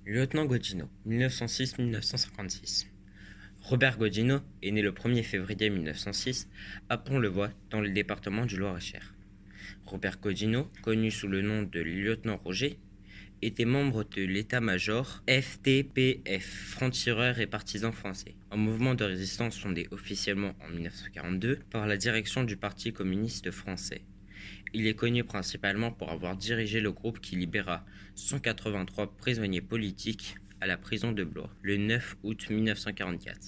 Lieutenant Godineau, 1906-1956. Robert Godineau est né le 1er février 1906 à Pont-le-Voix, dans le département du Loir-et-Cher. Robert Godineau, connu sous le nom de lieutenant Roger, était membre de l'état-major FTPF, francs-tireurs et partisans français, un mouvement de résistance fondé officiellement en 1942 par la direction du Parti communiste français. Il est connu principalement pour avoir dirigé le groupe qui libéra 183 prisonniers politiques à la prison de Blois le 9 août 1944.